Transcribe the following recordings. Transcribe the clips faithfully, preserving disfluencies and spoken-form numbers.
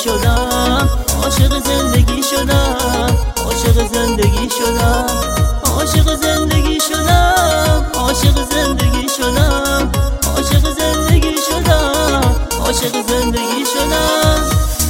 شدم، عاشق زندگی شدم، عاشق زندگی شدم، عاشق زندگی شدم، عاشق زندگی شدم، عاشق زندگی شدم، عاشق زندگی شدم.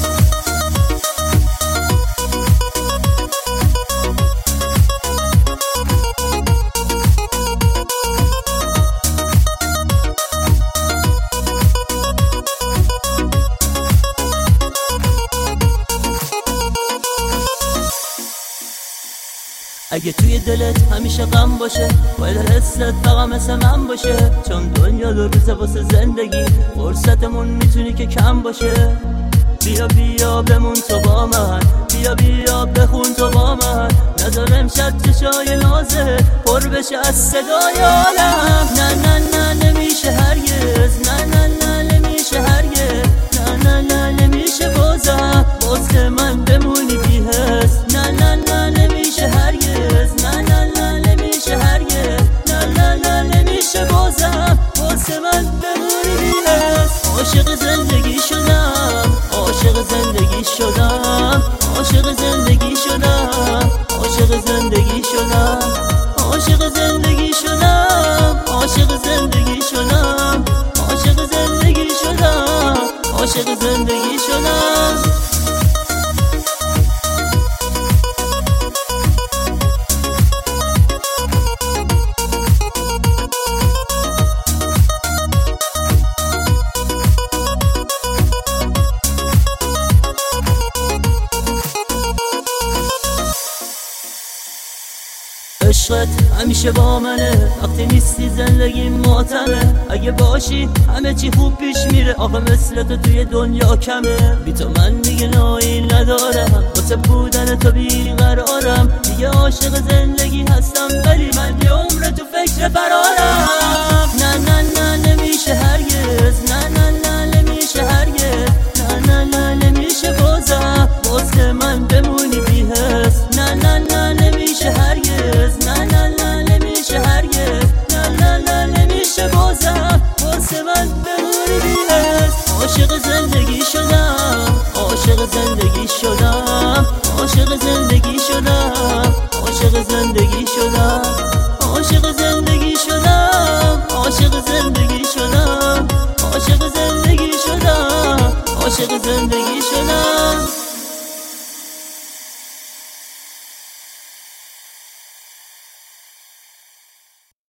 اگه توی دلت همیشه غم باشه، باید حست فقط مثل من باشه، چون دنیا دو روزه واسه زندگی، فرصتمون میتونی که کم باشه. بیا بیا بمون تو با من، بیا بیا بخون تو با من، نذار امشب چشای نازه پر بشه از صدای عالم. نه نه نه نمیشه هرگز، نه نه نه نمیشه هرگز، نه نه نه نمیشه بازم واسه من بمونی بی حس. نه نه نه نمیشه هرگز، نه نه نه نمیشه هرگز، نه نه نه نمیشه بازم واسه من بمونی بی حس. عاشق زندگی شدم، عاشق زندگی شدم، عاشق زندگی شدم، عاشق زندگی شدم، عاشق زندگی شدم، عاشق زندگی شدم، عاشق زندگی شدم، عاشق زندگی شدم. عشقت همیشه با منه، وقتی نیستی زندگی ماتمه. اگه باشی همه چی خوب پیش میره، آخه مثل تو توی دنیا کمه. بی تو من دیگه نایی ندارم، واسه بودن تو بیقرارم. دیگه عاشق زندگی هستم ولی من یه عمر تو فکر فرارم. نه نه نه نمیشه هرگز، نه نه نه نمیشه هرگز، نه نه نه نمیشه بازم واسه من بمونی بی حس. نه نه نه نمیشه هرگز، نه نه نه نمیشه هرگز، نه نه نه نمیشه بازم واسه من بمونی بی حس. عاشق زندگی شدم، عاشق زندگی شدم، عاشق زندگی شدم، عاشق زندگی شدم، عاشق زندگی شدم، عاشق زندگی شدم، عاشق زندگی شدم، عاشق زندگی شدم.